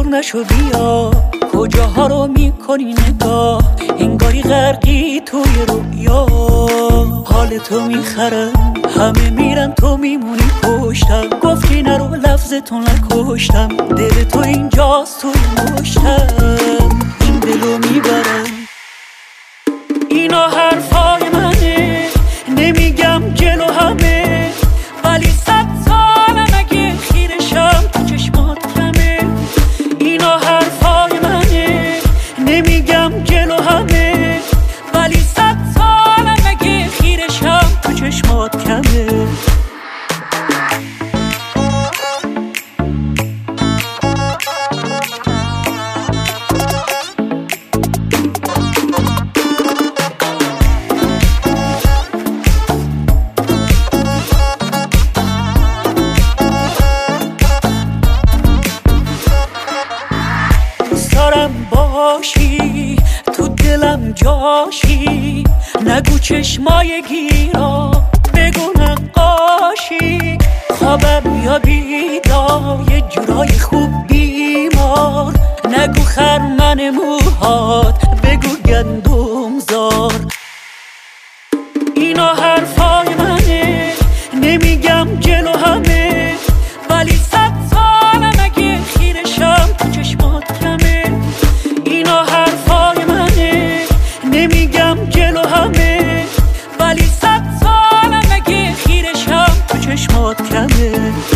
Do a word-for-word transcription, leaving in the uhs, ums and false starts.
دور نشو بیا، کجاها رو میکنی نگاه، انگاری غرقی توی رویا. حال تو میخرم، همه میرن تو میمونی پشتم. گفتی نرو لفظتون نکشتم، دل تو اینجاست توی مشتم. این دلو میبرم، اینا حرفای منه، نمیگم جلو همه، ولی صد سالم اگه خیرشم تو چشمات کمه. اینا حرفای منه، نمیگم جلو همه، ولی صد سالم اگه خیرشم تو چشمات کمه. دارم باشی تو دلم جاشی، نگو چشمای گیرا، بگو نقاشی. خوابم یا بیدار، یه جورای خوب بیمار، نگو خرمن موهات، بگو گندم زار. اینا حرفای منه، نمیگم جلو همه، ولی صد سالم اگه خیرشم تو چشمات کمه. اینا حرفای منه، نمیگم جلو همه، ولی صد سالم اگه خیرشم تو چشمات کمه.